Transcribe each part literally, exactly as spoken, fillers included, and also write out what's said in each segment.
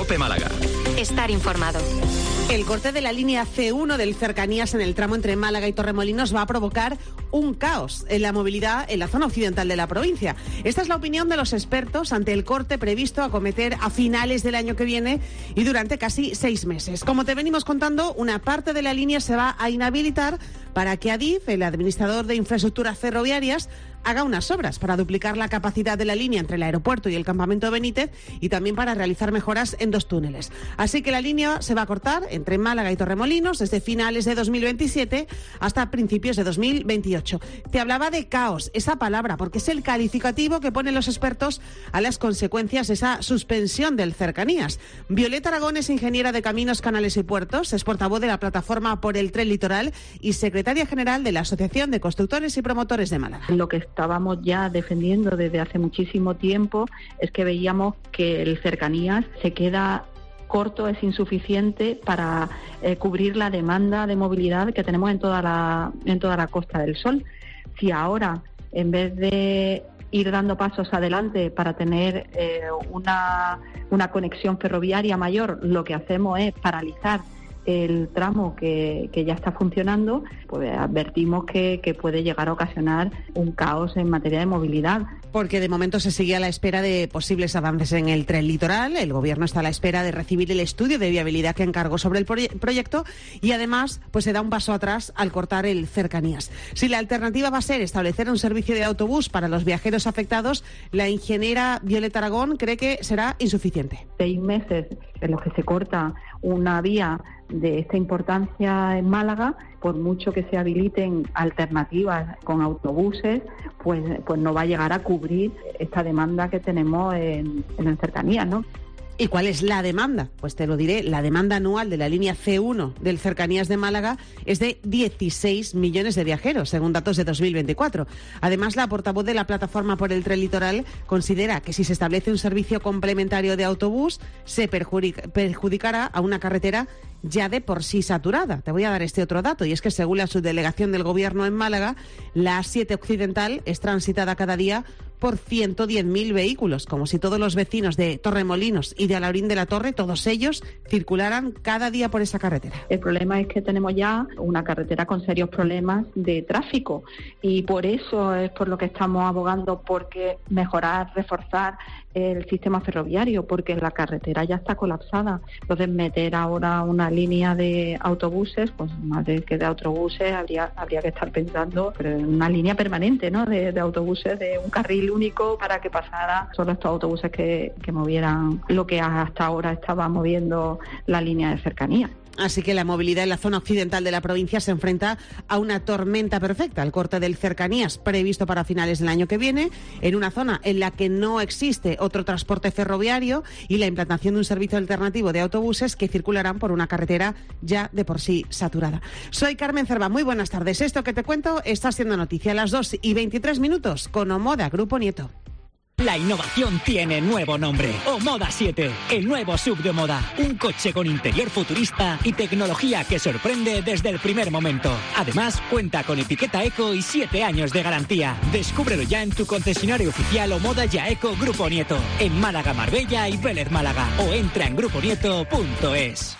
COPE Málaga. Estar informado. El corte de la línea ce uno del Cercanías en el tramo entre Málaga y Torremolinos va a provocar un caos en la movilidad en la zona occidental de la provincia. Esta es la opinión de los expertos ante el corte previsto a acometer a finales del año que viene y durante casi seis meses. Como te venimos contando, una parte de la línea se va a inhabilitar para que Adif, el administrador de infraestructuras ferroviarias, haga unas obras para duplicar la capacidad de la línea entre el aeropuerto y el campamento Benítez y también para realizar mejoras en dos túneles. Así que la línea se va a cortar entre Málaga y Torremolinos desde finales de dos mil veintisiete hasta principios de dos mil veintiocho. Te hablaba de caos, esa palabra, porque es el calificativo que ponen los expertos a las consecuencias de esa suspensión del Cercanías. Violeta Aragón es ingeniera de Caminos, Canales y Puertos, es portavoz de la plataforma Por el Tren Litoral y secretaria general de la Asociación de Constructores y Promotores de Málaga. Lo que estábamos ya defendiendo desde hace muchísimo tiempo es que veíamos que el Cercanías se queda corto, es insuficiente para eh, cubrir la demanda de movilidad que tenemos en toda la en toda la Costa del Sol. Si ahora, en vez de ir dando pasos adelante para tener eh, una, una conexión ferroviaria mayor, lo que hacemos es paralizar el tramo que, que ya está funcionando, pues advertimos que, que puede llegar a ocasionar un caos en materia de movilidad. Porque de momento se sigue a la espera de posibles avances en el tren litoral. El Gobierno está a la espera de recibir el estudio de viabilidad que encargó sobre el proye- proyecto y además pues se da un paso atrás al cortar el Cercanías. Si la alternativa va a ser establecer un servicio de autobús para los viajeros afectados, la ingeniera Violeta Aragón cree que será insuficiente. Seis meses en los que se corta una vía de esta importancia en Málaga, por mucho que se habiliten alternativas con autobuses, pues, pues no va a llegar a cubrir esta demanda que tenemos en, en el Cercanías, ¿no? ¿Y cuál es la demanda? Pues te lo diré, la demanda anual de la línea ce uno del Cercanías de Málaga es de dieciséis millones de viajeros, según datos de dos mil veinticuatro. Además, la portavoz de la plataforma Por el Tren Litoral considera que si se establece un servicio complementario de autobús, se perjudic- perjudicará a una carretera ya de por sí saturada. Te voy a dar este otro dato, y es que según la subdelegación del Gobierno en Málaga, la A siete Occidental es transitada cada día por ciento diez mil vehículos, como si todos los vecinos de Torremolinos y de Alaurín de la Torre, todos ellos, circularan cada día por esa carretera. El problema es que tenemos ya una carretera con serios problemas de tráfico y por eso es por lo que estamos abogando porque mejorar, reforzar el sistema ferroviario, porque la carretera ya está colapsada. Entonces, meter ahora una línea de autobuses, pues más de que de autobuses habría habría que estar pensando pero en una línea permanente, ¿no? De, de autobuses, de un carril único para que pasara solo estos autobuses que, que movieran lo que hasta ahora estaba moviendo la línea de Cercanías. Así que la movilidad en la zona occidental de la provincia se enfrenta a una tormenta perfecta. El corte del Cercanías, previsto para finales del año que viene, en una zona en la que no existe otro transporte ferroviario y la implantación de un servicio alternativo de autobuses que circularán por una carretera ya de por sí saturada. Soy Carmen Cerva, muy buenas tardes. Esto que te cuento está siendo noticia a las dos y veintitrés minutos con Omoda, Grupo Nieto. La innovación tiene nuevo nombre. Omoda siete, el nuevo sub de Omoda. Un coche con interior futurista y tecnología que sorprende desde el primer momento. Además, cuenta con etiqueta eco y siete años de garantía. Descúbrelo ya en tu concesionario oficial Omoda Yaeco Grupo Nieto, en Málaga, Marbella y Vélez Málaga. O entra en grupo nieto punto es.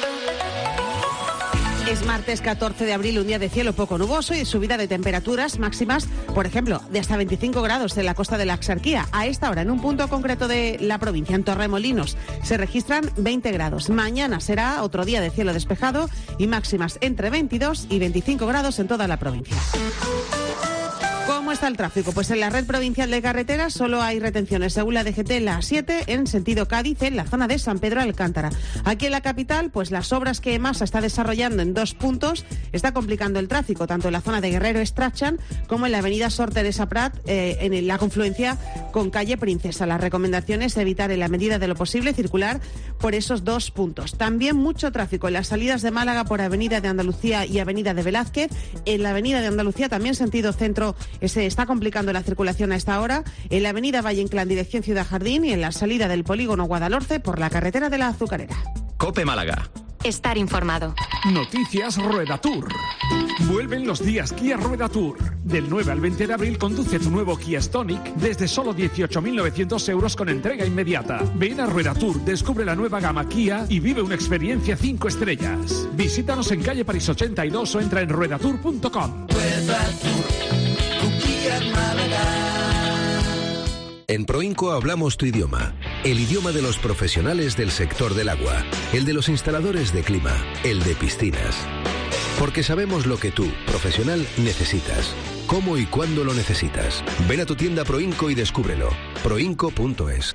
Es martes catorce de abril, un día de cielo poco nuboso y subida de temperaturas máximas, por ejemplo, de hasta veinticinco grados en la costa de la Axarquía. A esta hora, en un punto concreto de la provincia, en Torremolinos, se registran veinte grados. Mañana será otro día de cielo despejado y máximas entre veintidós y veinticinco grados en toda la provincia. ¿Cómo está el tráfico? Pues en la red provincial de carreteras solo hay retenciones, según la D G T, la A siete en sentido Cádiz, en la zona de San Pedro Alcántara. Aquí en la capital, pues las obras que Masa está desarrollando en dos puntos está complicando el tráfico, tanto en la zona de Guerrero Estrachan como en la avenida Sor Teresa Prat, eh, en la confluencia con calle Princesa. La recomendación es evitar en la medida de lo posible circular por esos dos puntos. También mucho tráfico en las salidas de Málaga por avenida de Andalucía y avenida de Velázquez. En la avenida de Andalucía también sentido centro se está complicando la circulación a esta hora, en la avenida Valle Inclán dirección Ciudad Jardín y en la salida del polígono Guadalhorce por la carretera de la Azucarera. COPE Málaga. estar informado. Noticias Rueda Tour. Vuelven los días Kia Rueda Tour. Del nueve al veinte de abril conduce tu nuevo Kia Stonic desde solo dieciocho mil novecientos euros con entrega inmediata. Ven a Rueda Tour, descubre la nueva gama Kia y vive una experiencia cinco estrellas. Visítanos en calle París ochenta y dos o entra en ruedatour punto com. Rueda Tour, tu Kia Málaga. En Proinco hablamos tu idioma, el idioma de los profesionales del sector del agua, el de los instaladores de clima, el de piscinas. Porque sabemos lo que tú, profesional, necesitas, cómo y cuándo lo necesitas. Ven a tu tienda Proinco y descúbrelo. proinco punto es.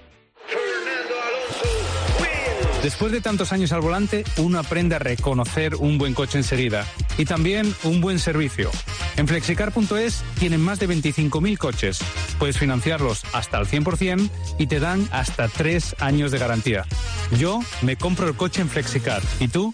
Después de tantos años al volante, uno aprende a reconocer un buen coche enseguida y también un buen servicio. En flexicar punto es tienen más de veinticinco mil coches. Puedes financiarlos hasta al cien por ciento y te dan hasta tres años de garantía. Yo me compro el coche en Flexicar. ¿Y tú?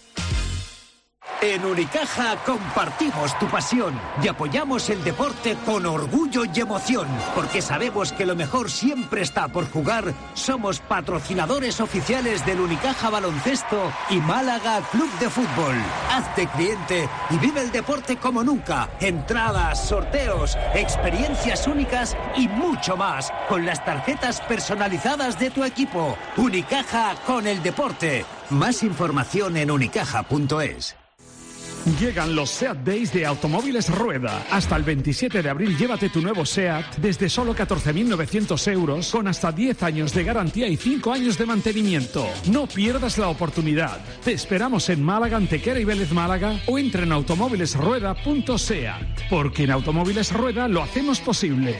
En Unicaja compartimos tu pasión y apoyamos el deporte con orgullo y emoción, porque sabemos que lo mejor siempre está por jugar. Somos patrocinadores oficiales del Unicaja Baloncesto y Málaga Club de Fútbol. Hazte cliente y vive el deporte como nunca. Entradas, sorteos, experiencias únicas y mucho más con las tarjetas personalizadas de tu equipo. Unicaja con el deporte. Más información en unicaja punto es. Llegan los SEAT Days de Automóviles Rueda. Hasta el veintisiete de abril llévate tu nuevo SEAT desde solo catorce mil novecientos euros con hasta diez años de garantía y cinco años de mantenimiento. No pierdas la oportunidad. Te esperamos en Málaga, Antequera y Vélez Málaga o entra en automóviles rueda punto seat. Porque en Automóviles Rueda lo hacemos posible.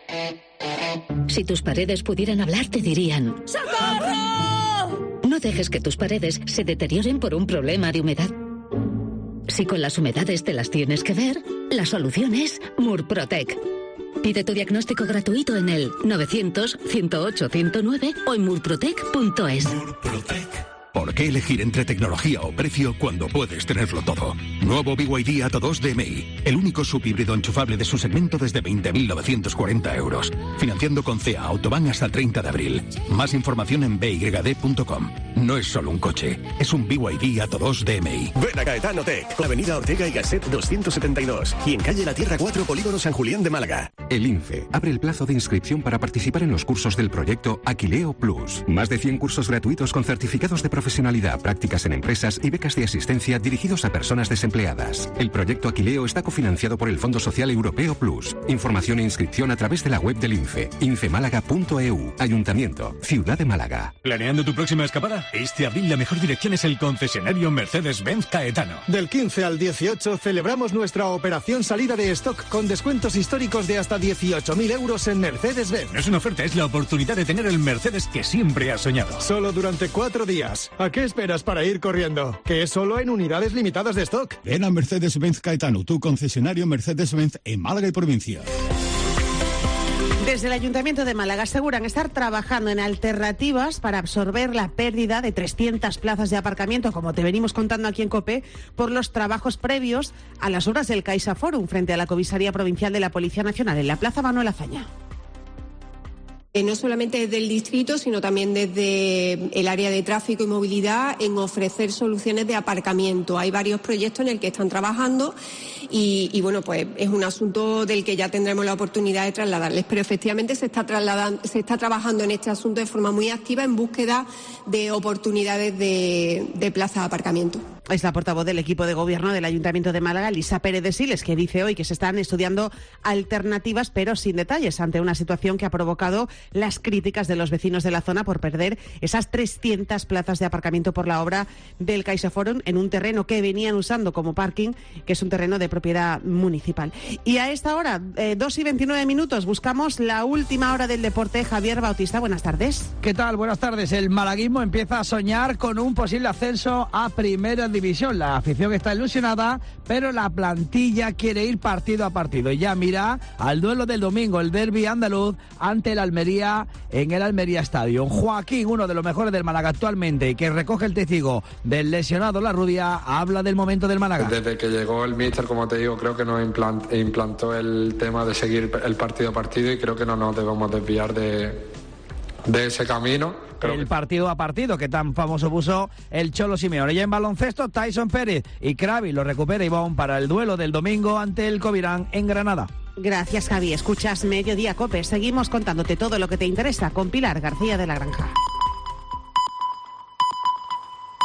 Si tus paredes pudieran hablar, te dirían: ¡socorro! No dejes que tus paredes se deterioren por un problema de humedad. Si con las humedades te las tienes que ver, la solución es Murprotec. Pide tu diagnóstico gratuito en el novecientos, ciento ocho, ciento nueve o en murprotec punto es. ¿Por qué elegir entre tecnología o precio cuando puedes tenerlo todo? Nuevo B Y D Atto dos D M I, el único subhíbrido enchufable de su segmento desde veinte mil novecientos cuarenta euros. Financiando con C E A Autobahn hasta el treinta de abril. Más información en b y d punto com. No es solo un coche, es un B Y D Atto dos D M I. Ven a Gaetano Tech, Avenida Ortega y Gasset doscientos setenta y dos y en calle La Tierra cuatro, Polígono San Julián de Málaga. El INFE abre el plazo de inscripción para participar en los cursos del proyecto Aquileo Plus. Más de cien cursos gratuitos con certificados de profesionalidad, prácticas en empresas y becas de asistencia dirigidos a personas desempleadas. El proyecto Aquileo está cofinanciado por el Fondo Social Europeo Plus. Información e inscripción a través de la web del INFE, infemálaga punto e u. Ayuntamiento, Ciudad de Málaga. ¿Planeando tu próxima escapada? Este abril la mejor dirección es el concesionario Mercedes-Benz Caetano. Del quince al dieciocho celebramos nuestra operación salida de stock con descuentos históricos de hasta dieciocho mil euros en Mercedes-Benz. No es una oferta, es la oportunidad de tener el Mercedes que siempre has soñado. Solo durante cuatro días. ¿A qué esperas para ir corriendo? Que es solo en unidades limitadas de stock. Ven a Mercedes-Benz Caetano, tu concesionario Mercedes-Benz en Málaga y provincia. Desde el Ayuntamiento de Málaga aseguran estar trabajando en alternativas para absorber la pérdida de trescientas plazas de aparcamiento, como te venimos contando aquí en COPE, por los trabajos previos a las obras del CaixaForum frente a la Comisaría Provincial de la Policía Nacional en la Plaza Manuel Azaña. Eh, no solamente desde el distrito, sino también desde el área de tráfico y movilidad en ofrecer soluciones de aparcamiento. Hay varios proyectos en el que están trabajando y, y bueno, pues es un asunto del que ya tendremos la oportunidad de trasladarles. Pero efectivamente se está trasladando, se está trabajando en este asunto de forma muy activa en búsqueda de oportunidades de, de plaza de aparcamiento. Es la portavoz del equipo de gobierno del Ayuntamiento de Málaga, Lisa Pérez de Siles, que dice hoy que se están estudiando alternativas, pero sin detalles, ante una situación que ha provocado las críticas de los vecinos de la zona por perder esas trescientas plazas de aparcamiento por la obra del CaixaForum en un terreno que venían usando como parking, que es un terreno de propiedad municipal. Y a esta hora, eh, dos y veintinueve minutos, buscamos la última hora del deporte. Javier Bautista, buenas tardes. ¿Qué tal? Buenas tardes. El malaguismo empieza a soñar con un posible ascenso a Primera División. La afición está ilusionada, pero la plantilla quiere ir partido a partido y ya mira al duelo del domingo, el derbi andaluz ante el Almería en el Almería Stadium. Joaquín, uno de los mejores del Málaga actualmente y que recoge el testigo del lesionado Larrudia, habla del momento del Málaga. Desde que llegó el míster, como te digo, creo que nos implant, implantó el tema de seguir el partido a partido y creo que no nos debemos desviar de, de ese camino. creo el que partido a partido que tan famoso puso el Cholo Simeone. Y en baloncesto, Tyson Pérez y Kravi lo recupera Ivonne para el duelo del domingo ante el Covirán en Granada. Gracias, Javi. Escuchas Mediodía COPE. Seguimos contándote todo lo que te interesa con Pilar García de la Granja.